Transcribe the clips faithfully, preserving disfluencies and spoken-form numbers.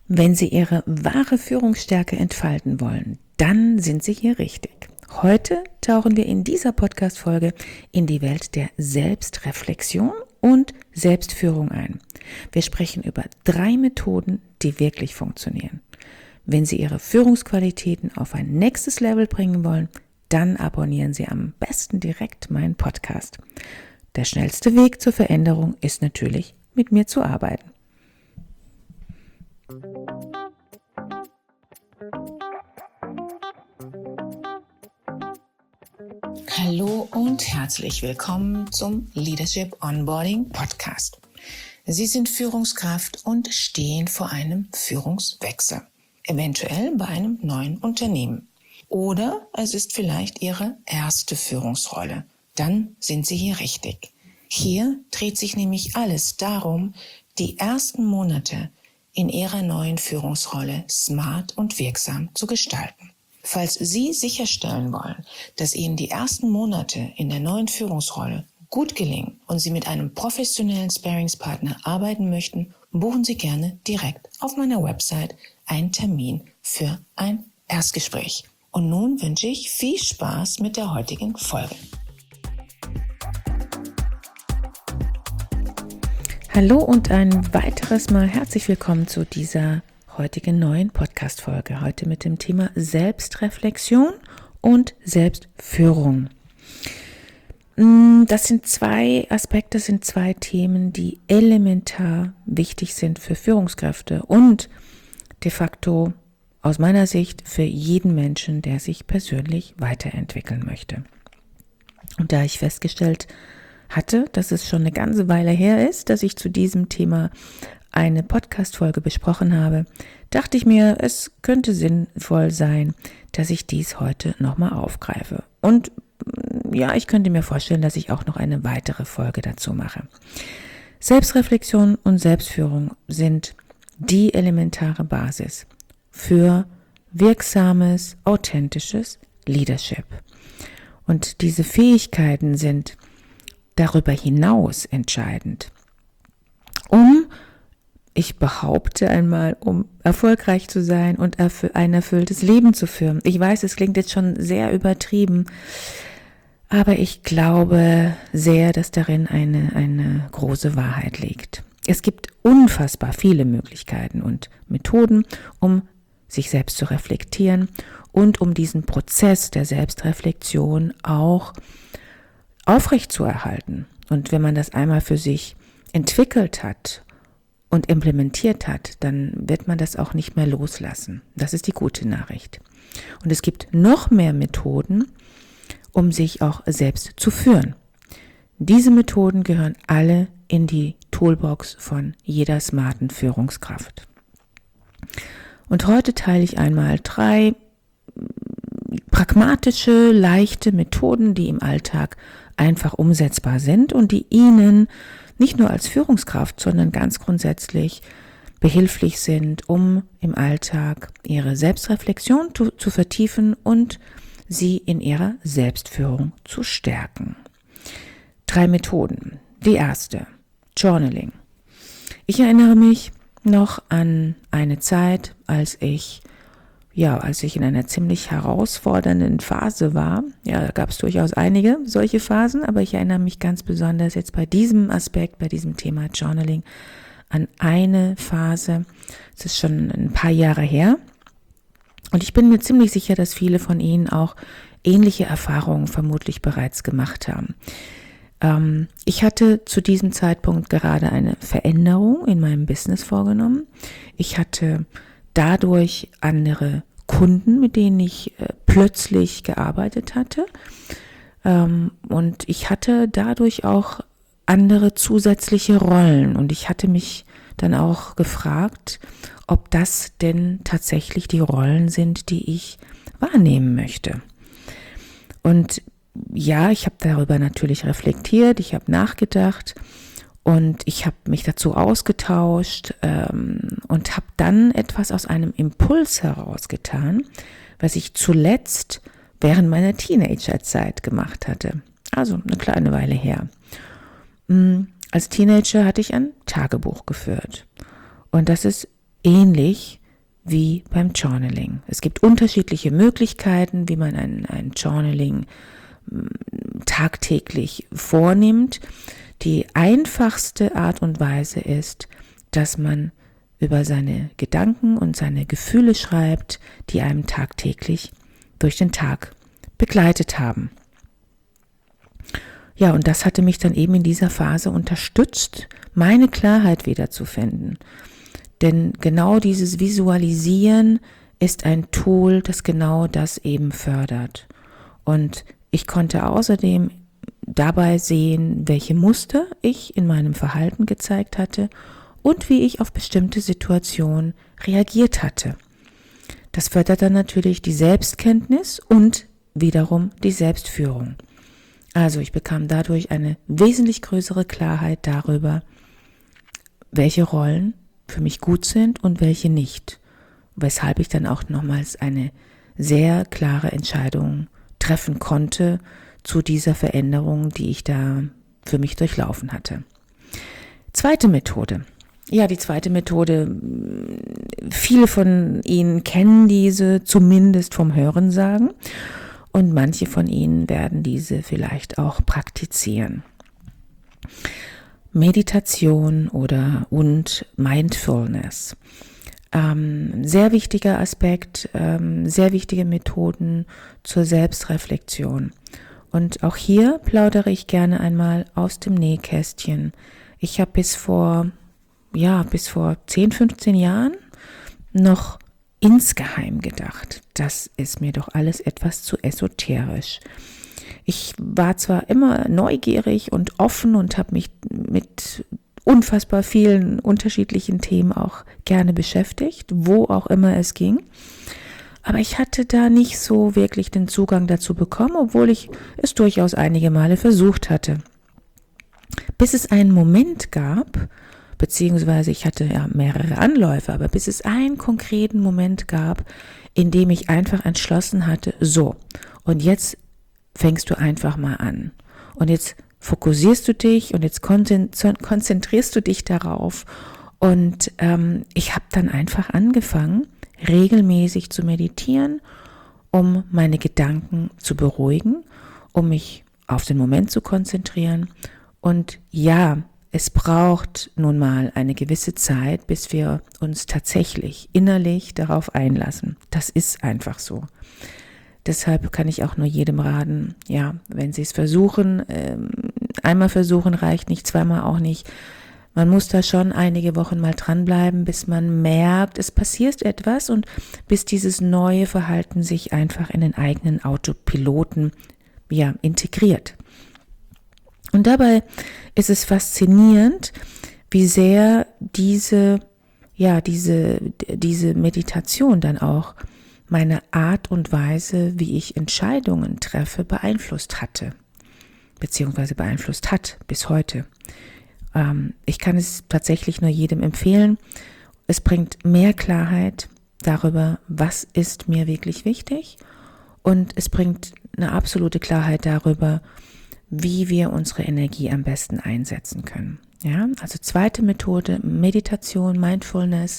Wenn Sie Ihre wahre Führungsstärke entfalten wollen, dann sind Sie hier richtig. Heute tauchen wir in dieser Podcast-Folge in die Welt der Selbstreflexion und Selbstführung ein. Wir sprechen über drei Methoden, die wirklich funktionieren. Wenn Sie Ihre Führungsqualitäten auf ein nächstes Level bringen wollen, dann abonnieren Sie am besten direkt meinen Podcast. Der schnellste Weg zur Veränderung ist natürlich, mit mir zu arbeiten. Hallo und herzlich willkommen zum Leadership Onboarding Podcast. Sie sind Führungskraft und stehen vor einem Führungswechsel, eventuell bei einem neuen Unternehmen. Oder es ist vielleicht Ihre erste Führungsrolle. Dann sind Sie hier richtig. Hier dreht sich nämlich alles darum, die ersten Monate in Ihrer neuen Führungsrolle smart und wirksam zu gestalten. Falls Sie sicherstellen wollen, dass Ihnen die ersten Monate in der neuen Führungsrolle gut gelingen und Sie mit einem professionellen Sparringspartner arbeiten möchten, buchen Sie gerne direkt auf meiner Website einen Termin für ein Erstgespräch. Und nun wünsche ich viel Spaß mit der heutigen Folge. Hallo und ein weiteres Mal herzlich willkommen zu dieser heutigen neuen Podcast-Folge. Heute mit dem Thema Selbstreflexion und Selbstführung. Das sind zwei Aspekte, das sind zwei Themen, die elementar wichtig sind für Führungskräfte und de facto aus meiner Sicht für jeden Menschen, der sich persönlich weiterentwickeln möchte. Und da ich festgestellt hatte, dass es schon eine ganze Weile her ist, dass ich zu diesem Thema eine Podcast-Folge besprochen habe, dachte ich mir, es könnte sinnvoll sein, dass ich dies heute nochmal aufgreife. Und ja, ich könnte mir vorstellen, dass ich auch noch eine weitere Folge dazu mache. Selbstreflexion und Selbstführung sind die elementare Basis für wirksames, authentisches Leadership. Und diese Fähigkeiten sind darüber hinaus entscheidend, um, ich behaupte einmal, um erfolgreich zu sein und ein erfülltes Leben zu führen. Ich weiß, es klingt jetzt schon sehr übertrieben, aber ich glaube sehr, dass darin eine, eine große Wahrheit liegt. Es gibt unfassbar viele Möglichkeiten und Methoden, um sich selbst zu reflektieren und um diesen Prozess der Selbstreflexion auch aufrechtzuerhalten. Und wenn man das einmal für sich entwickelt hat und implementiert hat, dann wird man das auch nicht mehr loslassen. Das ist die gute Nachricht. Und es gibt noch mehr Methoden, um sich auch selbst zu führen. Diese Methoden gehören alle in die Toolbox von jeder smarten Führungskraft. Und heute teile ich einmal drei pragmatische, leichte Methoden, die im Alltag einfach umsetzbar sind und die Ihnen nicht nur als Führungskraft, sondern ganz grundsätzlich behilflich sind, um im Alltag Ihre Selbstreflexion zu, zu vertiefen und Sie in Ihrer Selbstführung zu stärken. Drei Methoden. Die erste, Journaling. Ich erinnere mich noch an eine Zeit, als ich Ja, als ich in einer ziemlich herausfordernden Phase war. Ja, da gab es durchaus einige solche Phasen, aber ich erinnere mich ganz besonders jetzt bei diesem Aspekt, bei diesem Thema Journaling an eine Phase. Es ist schon ein paar Jahre her. Und ich bin mir ziemlich sicher, dass viele von Ihnen auch ähnliche Erfahrungen vermutlich bereits gemacht haben. Ähm, ich hatte zu diesem Zeitpunkt gerade eine Veränderung in meinem Business vorgenommen. Ich hatte dadurch andere Kunden, mit denen ich äh, plötzlich gearbeitet hatte. Ähm, und ich hatte dadurch auch andere zusätzliche Rollen. Und ich hatte mich dann auch gefragt, ob das denn tatsächlich die Rollen sind, die ich wahrnehmen möchte. Und ja, ich habe darüber natürlich reflektiert, ich habe nachgedacht. Und ich habe mich dazu ausgetauscht ähm, und habe dann etwas aus einem Impuls heraus getan, was ich zuletzt während meiner Teenagerzeit gemacht hatte. Also eine kleine Weile her. Als Teenager hatte ich ein Tagebuch geführt. Und das ist ähnlich wie beim Journaling. Es gibt unterschiedliche Möglichkeiten, wie man ein, ein Journaling tagtäglich vornimmt. Die einfachste Art und Weise ist, dass man über seine Gedanken und seine Gefühle schreibt, die einem tagtäglich durch den Tag begleitet haben. Ja, und das hatte mich dann eben in dieser Phase unterstützt, meine Klarheit wiederzufinden. Denn genau dieses Visualisieren ist ein Tool, das genau das eben fördert. Und ich konnte außerdem dabei sehen, welche Muster ich in meinem Verhalten gezeigt hatte und wie ich auf bestimmte Situationen reagiert hatte. Das fördert dann natürlich die Selbstkenntnis und wiederum die Selbstführung. Also ich bekam dadurch eine wesentlich größere Klarheit darüber, welche Rollen für mich gut sind und welche nicht. Weshalb ich dann auch nochmals eine sehr klare Entscheidung treffen konnte zu dieser Veränderung, die ich da für mich durchlaufen hatte. Zweite Methode. Ja, die zweite Methode, viele von Ihnen kennen diese zumindest vom Hörensagen und manche von Ihnen werden diese vielleicht auch praktizieren. Meditation oder und Mindfulness. Ähm, sehr wichtiger Aspekt, ähm, sehr wichtige Methoden zur Selbstreflexion. Und auch hier plaudere ich gerne einmal aus dem Nähkästchen. Ich habe bis vor, ja, bis vor zehn, fünfzehn Jahren noch insgeheim gedacht, das ist mir doch alles etwas zu esoterisch. Ich war zwar immer neugierig und offen und habe mich mit unfassbar vielen unterschiedlichen Themen auch gerne beschäftigt, wo auch immer es ging. Aber ich hatte da nicht so wirklich den Zugang dazu bekommen, obwohl ich es durchaus einige Male versucht hatte. Bis es einen Moment gab, beziehungsweise ich hatte ja mehrere Anläufe, aber bis es einen konkreten Moment gab, in dem ich einfach entschlossen hatte, so, und jetzt fängst du einfach mal an. Und jetzt fokussierst du dich und jetzt konzentrierst du dich darauf. Und ähm, ich habe dann einfach angefangen, regelmäßig zu meditieren, um meine Gedanken zu beruhigen, um mich auf den Moment zu konzentrieren. Und ja, es braucht nun mal eine gewisse Zeit, bis wir uns tatsächlich innerlich darauf einlassen. Das ist einfach so. Deshalb kann ich auch nur jedem raten, ja, wenn Sie es versuchen, ähm, einmal versuchen reicht nicht, zweimal auch nicht. Man muss da schon einige Wochen mal dranbleiben, bis man merkt, es passiert etwas und bis dieses neue Verhalten sich einfach in den eigenen Autopiloten, ja, integriert. Und dabei ist es faszinierend, wie sehr diese, ja, diese, diese Meditation dann auch meine Art und Weise, wie ich Entscheidungen treffe, beeinflusst hatte, beziehungsweise beeinflusst hat bis heute. Ähm, ich kann es tatsächlich nur jedem empfehlen. Es bringt mehr Klarheit darüber, was ist mir wirklich wichtig, und es bringt eine absolute Klarheit darüber, wie wir unsere Energie am besten einsetzen können. Ja, also zweite Methode, Meditation, Mindfulness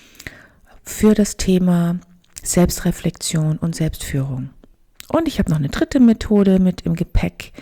für das Thema Selbstreflexion und Selbstführung. Und ich habe noch eine dritte Methode mit im Gepäck,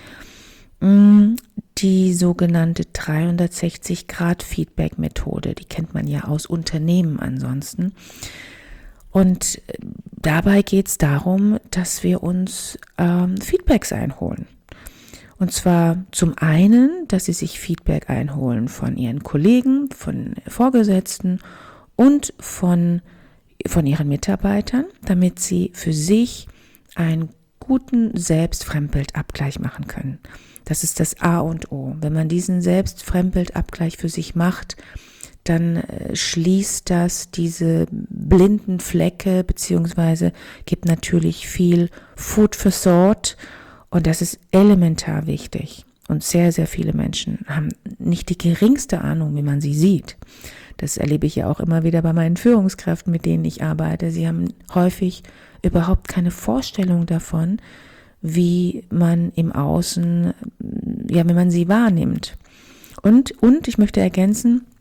die sogenannte dreihundertsechzig Grad Feedback Methode. Die kennt man ja aus Unternehmen ansonsten. Und dabei geht es darum, dass wir uns ähm, Feedbacks einholen. Und zwar zum einen, dass sie sich Feedback einholen von ihren Kollegen, von Vorgesetzten und von von ihren Mitarbeitern, damit sie für sich einen guten Selbstfremdbildabgleich machen können. Das ist das A und O. Wenn man diesen Selbstfremdbildabgleich für sich macht, dann äh, schließt das diese blinden Flecke, beziehungsweise gibt natürlich viel Food for Thought, und das ist elementar wichtig. Und sehr, sehr viele Menschen haben nicht die geringste Ahnung, wie man sie sieht. Das erlebe ich ja auch immer wieder bei meinen Führungskräften, mit denen ich arbeite. Sie haben häufig überhaupt keine Vorstellung davon, wie man im Außen, ja, wie man sie wahrnimmt. Und, und ich möchte ergänzen,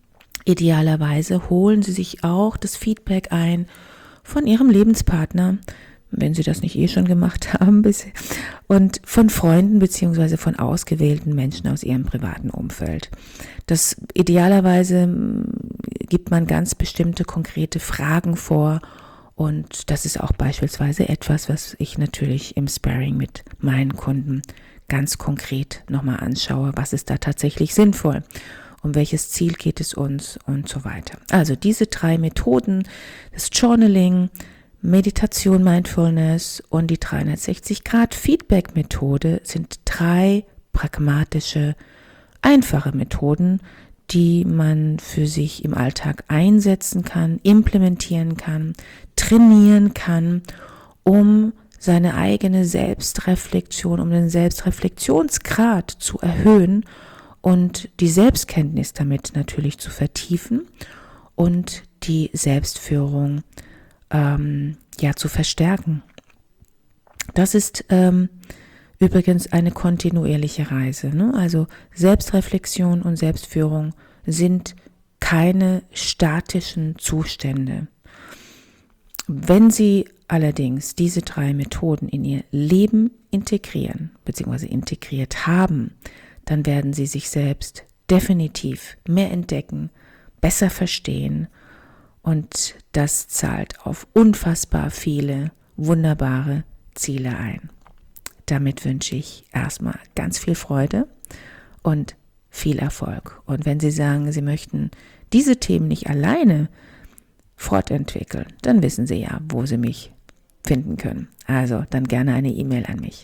Idealerweise holen Sie sich auch das Feedback ein von Ihrem Lebenspartner, wenn Sie das nicht eh schon gemacht haben bisher, und von Freunden beziehungsweise von ausgewählten Menschen aus Ihrem privaten Umfeld. Das idealerweise gibt man ganz bestimmte konkrete Fragen vor, und das ist auch beispielsweise etwas, was ich natürlich im Sparring mit meinen Kunden ganz konkret nochmal anschaue. Was ist da tatsächlich sinnvoll? Um welches Ziel geht es uns und so weiter. Also diese drei Methoden, das Journaling, Meditation, Mindfulness und die dreihundertsechzig Grad Feedback Methode sind drei pragmatische, einfache Methoden, die man für sich im Alltag einsetzen kann, implementieren kann, trainieren kann, um seine eigene Selbstreflexion, um den Selbstreflexionsgrad zu erhöhen und die Selbstkenntnis damit natürlich zu vertiefen und die Selbstführung ähm, ja zu verstärken. Das ist ähm, übrigens eine kontinuierliche Reise, ne? Also Selbstreflexion und Selbstführung sind keine statischen Zustände. Wenn Sie allerdings diese drei Methoden in Ihr Leben integrieren bzw. integriert haben, dann werden Sie sich selbst definitiv mehr entdecken, besser verstehen, und das zahlt auf unfassbar viele wunderbare Ziele ein. Damit wünsche ich erstmal ganz viel Freude und viel Erfolg. Und wenn Sie sagen, Sie möchten diese Themen nicht alleine fortentwickeln, dann wissen Sie ja, wo Sie mich finden können. Also dann gerne eine E-Mail an mich.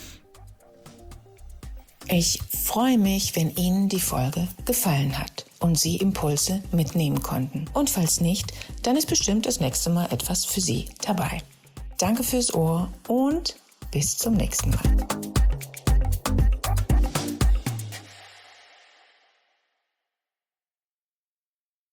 Ich freue mich, wenn Ihnen die Folge gefallen hat und Sie Impulse mitnehmen konnten. Und falls nicht, dann ist bestimmt das nächste Mal etwas für Sie dabei. Danke fürs Ohr und bis zum nächsten Mal.